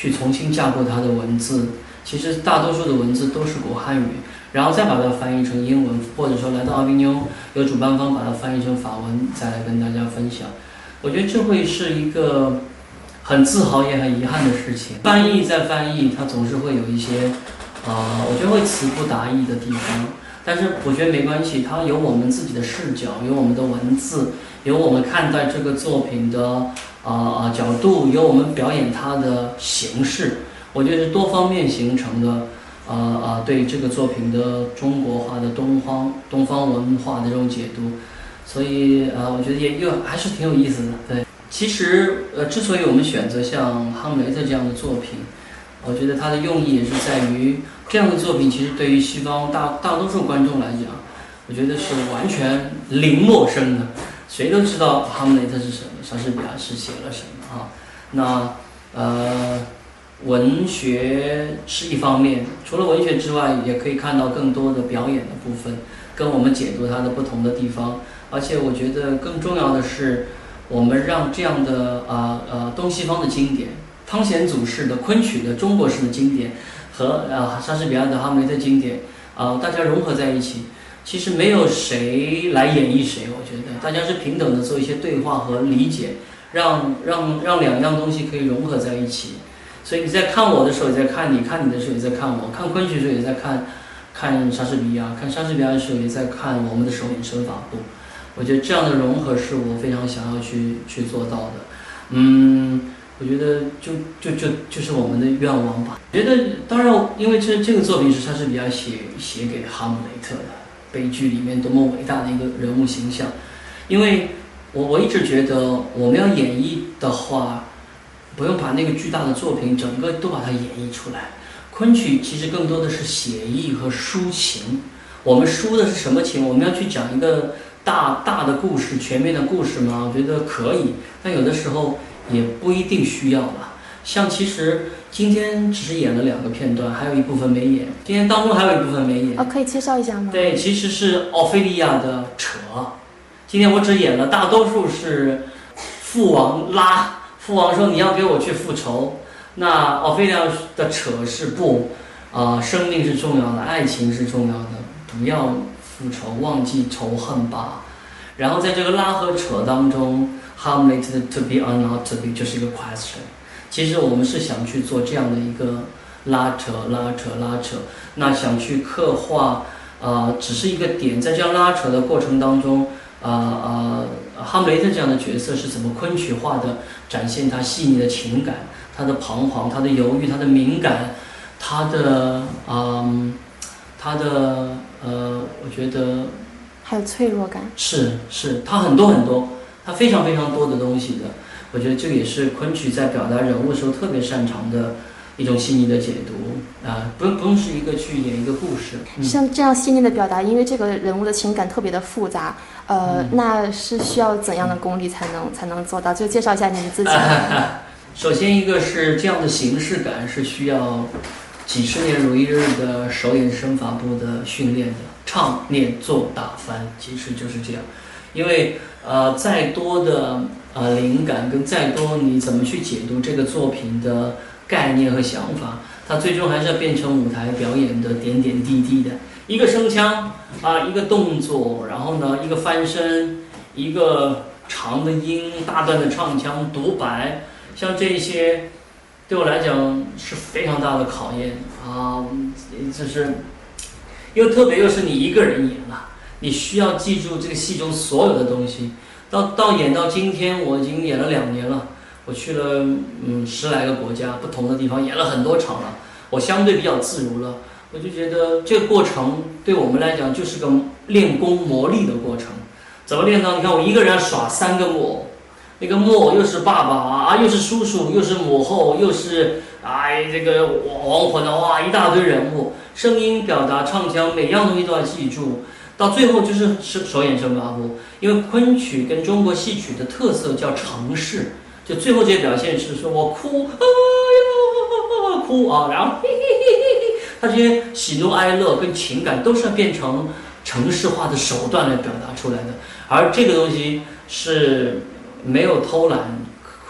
去重新架构它的文字。其实大多数的文字都是古汉语，然后再把它翻译成英文，或者说来到阿维尼翁，由主办方把它翻译成法文，再来跟大家分享。我觉得这会是一个很自豪也很遗憾的事情。翻译再翻译，它总是会有一些，呃，我觉得会词不达意的地方。但是我觉得没关系，它有我们自己的视角，有我们的文字，有我们看待这个作品的啊、呃、角度，有我们表演它的形式。我觉得是多方面形成的，呃呃，对这个作品的中国化的东方东方文化的这种解读，所以呃，我觉得也又还是挺有意思的。对，其实呃，之所以我们选择像《哈姆雷特》这样的作品，我觉得它的用意也是在于这样的作品，其实对于西方大大多数观众来讲，我觉得是完全零陌生的，谁都知道《哈姆雷特》是什么，莎士比亚是写了什么啊。那呃。文学是一方面，除了文学之外，也可以看到更多的表演的部分，跟我们解读它的不同的地方。而且我觉得更重要的是，我们让这样的啊 呃, 呃东西方的经典，汤显祖式的昆曲的中国式的经典和呃莎士比亚的哈姆雷特经典啊、呃，大家融合在一起。其实没有谁来演绎谁，我觉得大家是平等的做一些对话和理解，让让让两样东西可以融合在一起。所以你在看我的时候也在看你，看你的时候也在看我，看昆曲的时候也在看看莎士比亚，看莎士比亚的时候也在看我们的手眼身法步。我觉得这样的融合是我非常想要去去做到的。嗯，我觉得就就就就是我们的愿望吧。我觉得当然，因为这这个作品是莎士比亚写写给哈姆雷特的悲剧里面多么伟大的一个人物形象。因为我我一直觉得我们要演绎的话，不用把那个巨大的作品整个都把它演绎出来。昆曲其实更多的是写意和抒情。我们抒的是什么情？我们要去讲一个大大的故事，全面的故事吗？我觉得可以，但有的时候也不一定需要了。像其实今天只是演了两个片段，还有一部分没演。今天当中还有一部分没演。 哦，可以介绍一下吗？ 对，其实是奥菲利亚的扯。今天我只演了，大多数是父王拉。父王说你要给我去复仇，那奥菲利亚的扯是不，啊、呃，生命是重要的，爱情是重要的，不要复仇，忘记仇恨吧。然后在这个拉和扯当中 ，Hamlet 的 to be or not to be 就是一个 question。其实我们是想去做这样的一个拉扯、拉扯、拉扯，那想去刻画，呃，只是一个点，在这样拉扯的过程当中。呃呃，哈姆雷特这样的角色是怎么昆曲化的展现他细腻的情感，他的彷徨，他的犹豫，他的敏感，他的嗯，他的呃，我觉得还有脆弱感， 是是，他很多很多，他非常非常多的东西的。我觉得这个也是昆曲在表达人物的时候特别擅长的一种细腻的解读啊，不用不用是一个去演一个故事， 嗯、像这样细腻的表达，因为这个人物的情感特别的复杂，呃，嗯、那是需要怎样的功力才能才能做到？就介绍一下你们自己。 啊、首先一个是这样的形式感是需要几十年如一日的手眼身法步的训练的，唱念做打翻，其实就是这样。因为呃，再多的呃灵感跟再多你怎么去解读这个作品的概念和想法，它最终还是要变成舞台表演的点点滴滴的一个声腔啊，一个动作，然后呢一个翻身，一个长的音，大段的唱腔，独白，像这些对我来讲是非常大的考验啊，就是又特别又是你一个人演了，你需要记住这个戏中所有的东西。到到演到今天，我已经演了两年了。我去了嗯十来个国家，不同的地方演了很多场了，我相对比较自如了。我就觉得这个过程对我们来讲就是个练功磨砺的过程。怎么练呢？你看我一个人耍三个木偶，那个木偶又是爸爸啊，又是叔叔，又是母后，又是哎这个亡魂的哇，一大堆人物，声音表达、唱腔，每样东西都要记住。到最后就是手眼身法步，因为昆曲跟中国戏曲的特色叫程式。就最后这些表现是说我哭啊呀哭啊，然后嘿嘿嘿嘿，他这些喜怒哀乐跟情感都是要变成程式化的手段来表达出来的，而这个东西是没有偷懒，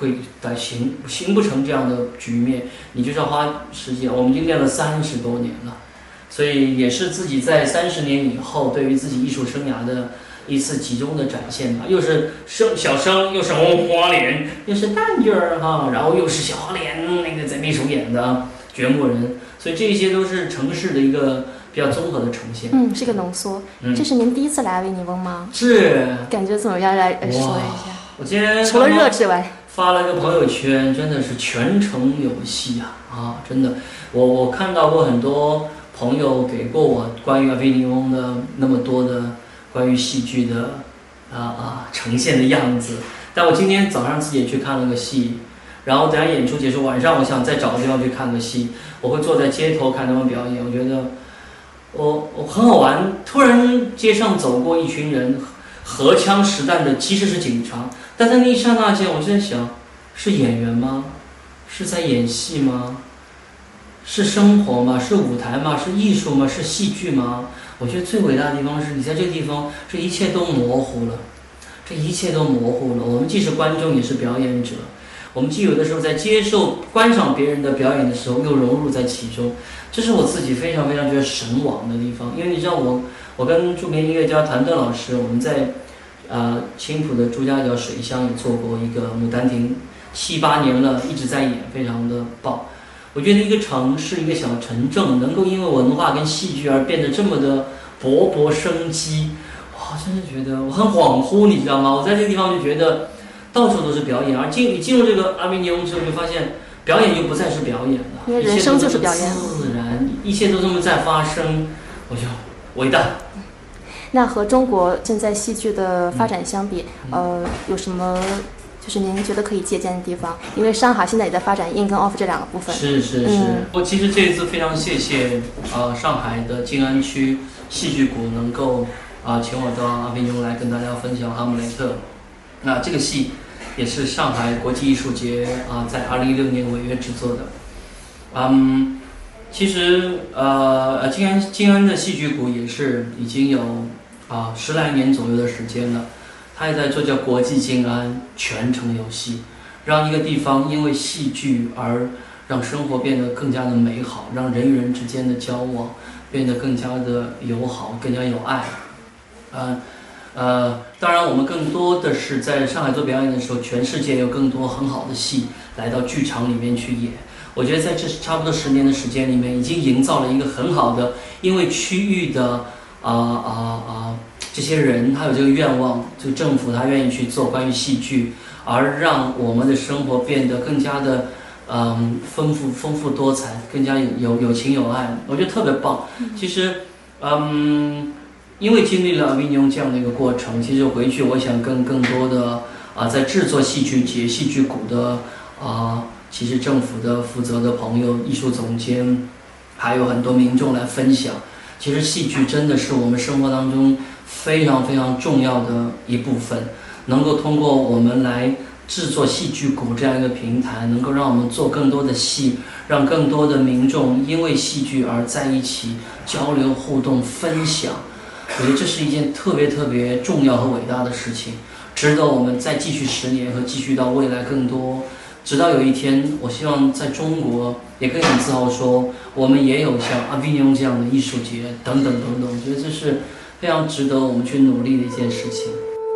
会的行行不成这样的局面，你就是要花时间。我们已经练了三十多年了，所以也是自己在三十年以后对于自己艺术生涯的一次集中的展现吧。又是生小生，又是红花脸，又是旦角儿哈，然后又是小花脸那个在秘书演的掘墓人，所以这些都是城市的一个比较综合的呈现。 嗯，是个浓缩。嗯，这是您第一次来阿维尼翁吗？ 是。 感觉怎么样？来说一下。 我今天除了热之外， 发了个朋友圈，真的是全程有戏啊！啊，真的，我我看到过很多朋友给过我关于阿维尼翁的那么多的关于戏剧的啊啊呈现的样子，但我今天早上自己也去看了个戏。然后等下演出结束，晚上我想再找个地方去看个戏，我会坐在街头看他们表演。我觉得我我很好玩，突然街上走过一群人，荷枪实弹的，其实是警察，但在那一刹那间，我就在想，是演员吗？是在演戏吗？是生活吗？是舞台吗？是艺术吗？是戏剧吗？我觉得最伟大的地方是你在这个地方，这一切都模糊了，这一切都模糊了。我们既是观众，也是表演者。我们既有的时候在接受观赏别人的表演的时候，又融入在其中，这是我自己非常非常觉得神往的地方。因为你知道我，我跟著名音乐家谭盾老师，我们在呃青浦的朱家角水乡也做过一个《牡丹亭》，七八年了，一直在演，非常的棒。我觉得一个城市，一个小城镇，能够因为文化跟戏剧而变得这么的勃勃生机，哇，真的觉得我很恍惚，你知道吗？我在这个地方就觉得。到处都是表演，而进你进入这个阿维尼翁之后，就发现表演就不再是表演了， 因为人生就是表演， 自然，一切都这么在发生，我就伟大。 那和中国现在戏剧的发展相比，嗯、呃，有什么就是您觉得可以借鉴的地方？因为上海现在也在发展 in 跟 off 这两个部分。 是是是，嗯、我其实这一次非常谢谢呃上海的静安区戏剧谷能够啊、呃、请我到阿维尼翁来跟大家分享《哈姆雷特》。那这个戏也是上海国际艺术节啊，在二零一六年违约制作的。嗯，其实呃，静安静安的戏剧谷也是已经有啊十来年左右的时间了，他也在做叫国际静安，全程有戏，让一个地方因为戏剧而让生活变得更加的美好，让人与人之间的交往变得更加的友好，更加有爱。嗯。呃，当然，我们更多的是在上海做表演的时候，全世界有更多很好的戏来到剧场里面去演。我觉得在这差不多十年的时间里面，已经营造了一个很好的，因为区域的啊啊啊这些人他有这个愿望，这个政府他愿意去做关于戏剧，而让我们的生活变得更加的嗯丰富丰富多彩，更加有有有情有爱。我觉得特别棒。其实嗯。因为经历了阿维尼翁这样的一个过程，其实回去我想跟更多的啊在制作戏剧节、戏剧谷的啊，其实政府的负责的朋友、艺术总监，还有很多民众来分享。其实戏剧真的是我们生活当中非常非常重要的一部分，能够通过我们来制作戏剧谷这样一个平台，能够让我们做更多的戏，让更多的民众因为戏剧而在一起交流、互动、分享。我觉得这是一件特别特别重要和伟大的事情，值得我们再继续十年和继续到未来更多，直到有一天，我希望在中国也可以很自豪说，我们也有像阿维尼翁这样的艺术节等等等等。我觉得这是非常值得我们去努力的一件事情。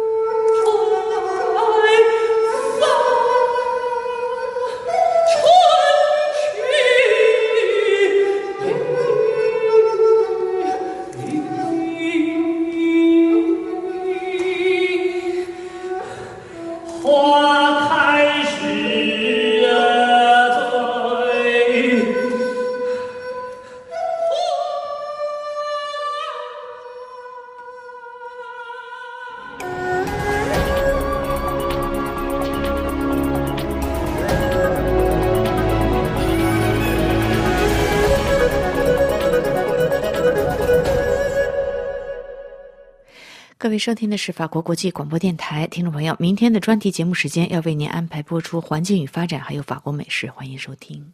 各位收听的是法国国际广播电台，听众朋友，明天的专题节目时间要为您安排播出环境与发展，还有法国美食，欢迎收听。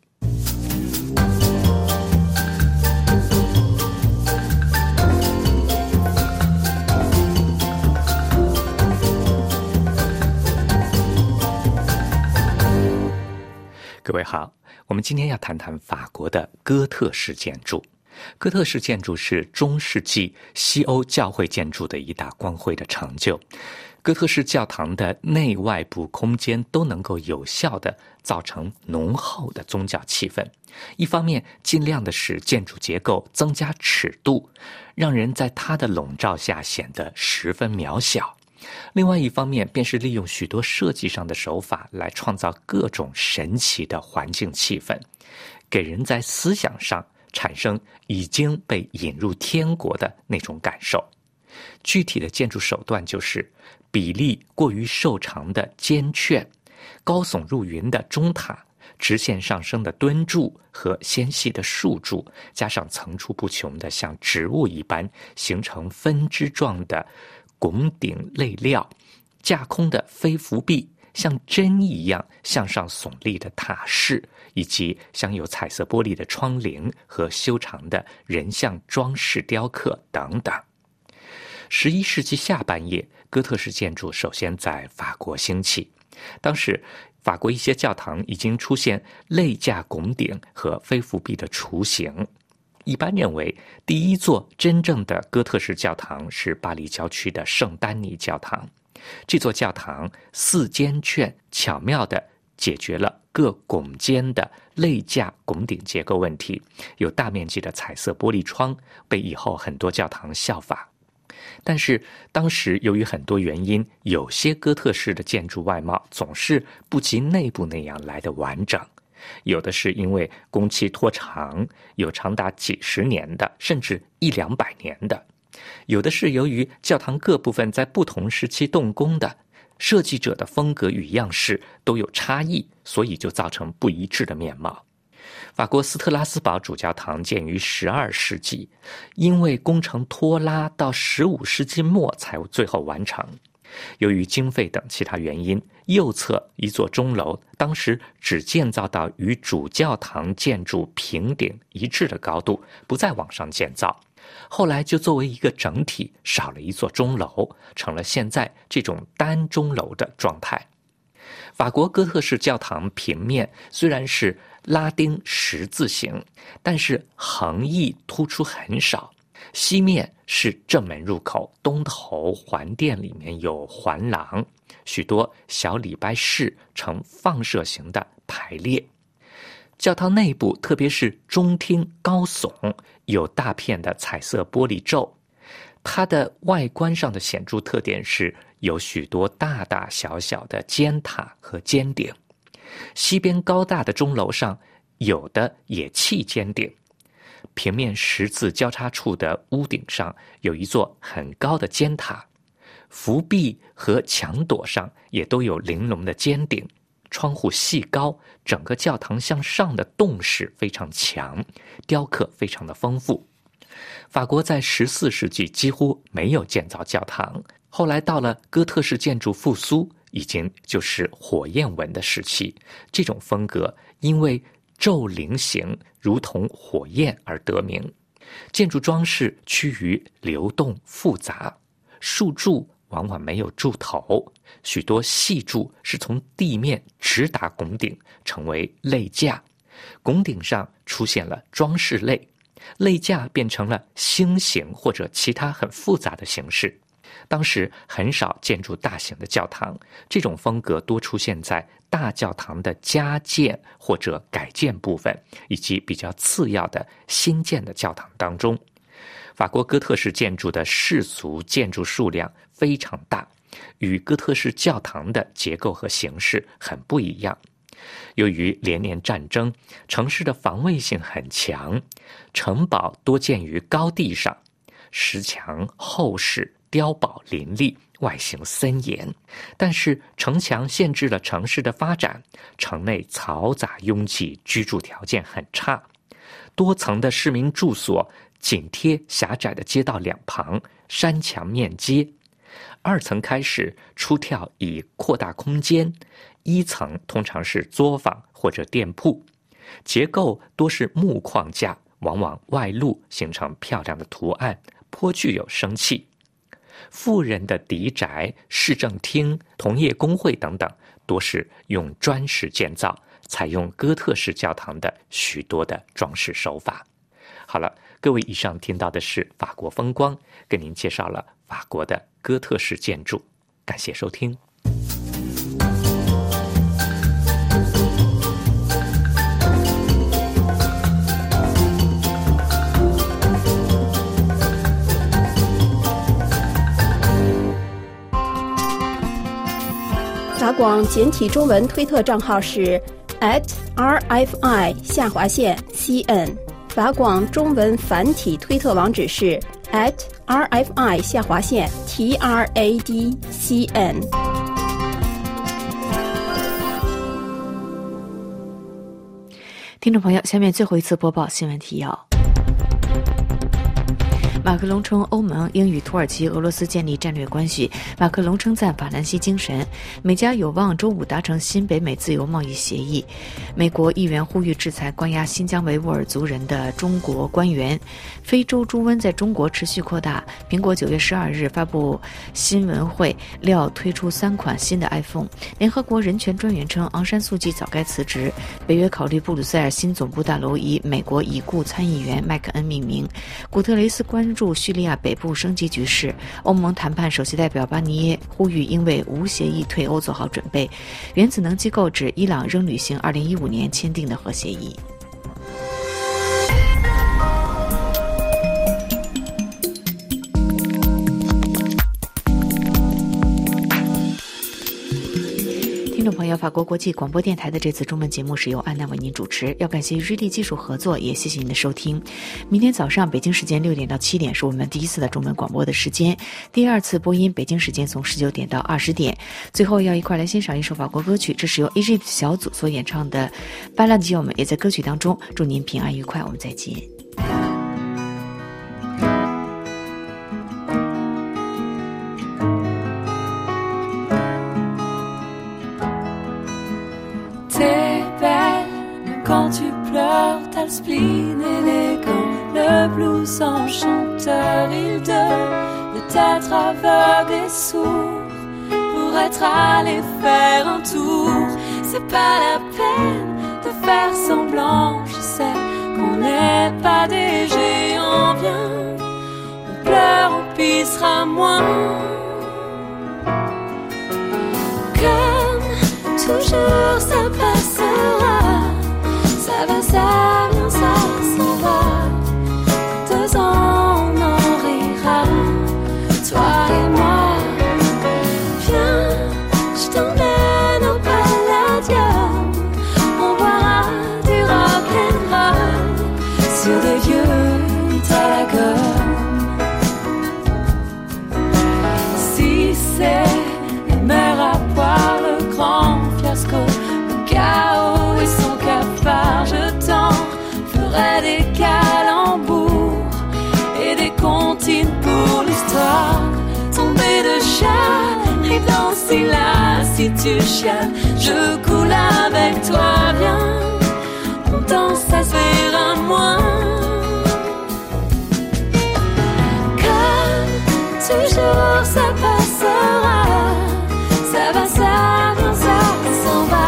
各位好，我们今天要谈谈法国的哥特式建筑。哥特式建筑是中世纪西欧教会建筑的一大光辉的成就。哥特式教堂的内外部空间都能够有效地造成浓厚的宗教气氛，一方面尽量的使建筑结构增加尺度，让人在它的笼罩下显得十分渺小，另外一方面便是利用许多设计上的手法来创造各种神奇的环境气氛，给人在思想上产生已经被引入天国的那种感受。具体的建筑手段就是比例过于瘦长的尖券、高耸入云的钟塔、直线上升的墩柱和纤细的树柱，加上层出不穷的像植物一般形成分支状的拱顶肋料、架空的飞浮壁、像针一样向上耸立的塔式，以及镶有彩色玻璃的窗棂和修长的人像装饰雕刻等等。十一世纪下半叶，哥特式建筑首先在法国兴起。当时法国一些教堂已经出现肋架拱顶和飞浮壁的雏形。一般认为，第一座真正的哥特式教堂是巴黎郊区的圣丹尼教堂。这座教堂四尖券巧妙地解决了各拱间的肋架拱顶结构问题，有大面积的彩色玻璃窗，被以后很多教堂效法。但是当时由于很多原因，有些哥特式的建筑外貌总是不及内部那样来得完整。有的是因为工期拖长，有长达几十年的，甚至一两百年的；有的是由于教堂各部分在不同时期动工的，设计者的风格与样式都有差异，所以就造成不一致的面貌。法国斯特拉斯堡主教堂建于十二世纪，因为工程拖拉，到十五世纪末才最后完成。由于经费等其他原因，右侧一座钟楼当时只建造到与主教堂建筑平顶一致的高度，不再往上建造。后来就作为一个整体少了一座钟楼，成了现在这种单钟楼的状态。法国哥特式教堂平面虽然是拉丁十字形，但是横翼突出很少。西面是正门入口，东头环殿里面有环廊，许多小礼拜室呈放射型的排列。教堂内部，特别是中厅高耸，有大片的彩色玻璃皱。它的外观上的显著特点是有许多大大小小的尖塔和尖顶。西边高大的钟楼上有的也砌尖顶，平面十字交叉处的屋顶上有一座很高的尖塔，扶壁和墙垛上也都有玲珑的尖顶，窗户细高，整个教堂向上的洞势非常强，雕刻非常的丰富。法国在十四世纪几乎没有建造教堂，后来到了哥特式建筑复苏，已经就是火焰纹的时期。这种风格因为骤菱形如同火焰而得名。建筑装饰趋于流动复杂，树柱往往没有柱头，许多细柱是从地面直达拱顶，成为肋架。拱顶上出现了装饰肋，肋架变成了星形或者其他很复杂的形式。当时很少建筑大型的教堂，这种风格多出现在大教堂的加建或者改建部分，以及比较次要的新建的教堂当中。法国哥特式建筑的世俗建筑数量非常大，与哥特式教堂的结构和形式很不一样。由于连年战争，城市的防卫性很强，城堡多建于高地上，石墙厚实，碉堡林立，外形森严。但是城墙限制了城市的发展，城内嘈杂拥挤，居住条件很差。多层的市民住所紧贴狭窄的街道两旁，山墙面街。二层开始出跳以扩大空间，一层通常是作坊或者店铺，结构多是木框架，往往外露形成漂亮的图案，颇具有生气。富人的邸宅、市政厅、同业工会等等，多是用砖石建造， 采用哥特式教堂的许多的装饰手法。好了，各位，以上听到的是法国风光，跟您介绍了法国的哥特式建筑。感谢收听。 法广简体中文推特账号是 at r f i 下划线 c n， 法广中文繁体推特网址是 at r f i 下划线 t r a d c n。 听众朋友，下面最后一次播报新闻提要。马克龙称欧盟应与土耳其、俄罗斯建立战略关系。马克龙称赞法兰西精神，美加有望周五达成新北美自由贸易协议。美国议员呼吁制裁关押新疆维吾尔族人的中国官员。非洲猪瘟在中国持续扩大。苹果九月十二日发布新闻会，料推出三款新的 iPhone。联合国人权专员称昂山素季早该辞职。北约考虑布鲁塞尔新总部大楼以美国已故参议员麦克恩命名。古特雷斯关注叙利亚北部升级局势。欧盟谈判首席代表巴尼耶呼吁因为无协议退欧做好准备。原子能机构指伊朗仍履行二零一五年签订的核协议。听众朋友，法国国际广播电台的这次中文节目是由安娜为您主持，要感谢瑞丽技术合作，也谢谢您的收听。明天早上北京时间六点到七点是我们第一次的中文广播的时间，第二次播音北京时间从十九点到二十点。最后要一块来欣赏一首法国歌曲，这是由 Egypt 小组所演唱的《Balladium》，也在歌曲当中。祝您平安愉快，我们再见。 T'as le spleen élégant, le blues enchanteur, il devait être aveugle et sourd pour être allé faire un tour. C'est pas la peine de faire semblant, je sais qu'on n'est pas des géants. Viens, on pleure, on pissera moins. Comme toujours, ça passera. Ça va, ça vient, ça s'en va. Deux ans, on en rira. Toi et moi. Viens, je t'emmène au Palladium. On boira du rock'n'roll sur des vieux Talagom. Si c'est les mères à boire, le grand fiasco, le chaos et son cafard, je t'en ferai des calembours et des comptines pour l'histoire. Tomber de chat, rive danser là, si tu chiales, je coule avec toi, viens, on danse, ça se verra moins. Comme toujours, ça passera, ça va, ça vient, ça s'en va.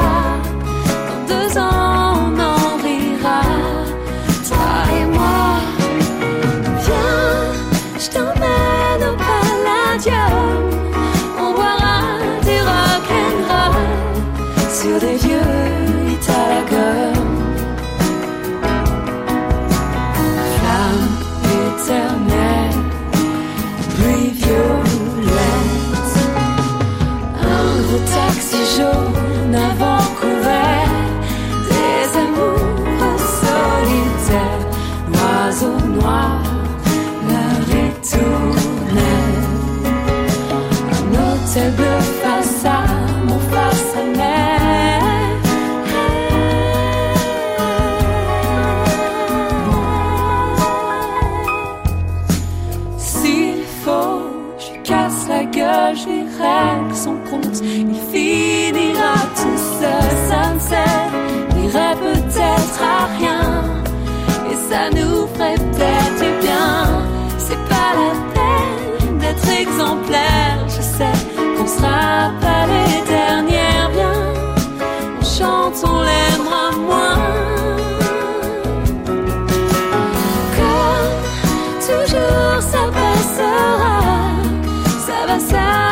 On boira du rock'n'roll sur des vieux Italagom. Flamme éternelle, bruit violette, un gros taxi jaune avant couvert, des amoureux solitaires, l'oiseau noir, l'heure est tournée. C'est bleu face à mon face à mer. S'il faut, je casse la gueule, je lui règle son compte. Il finira tout seul, ça ne servirait peut-être à rien. Et ça nous ferait peut-être du bien. C'est pas la peine d'être exemplaire, je sais. On sera pas les dernières, bien, on chante, on l'aimera. passage.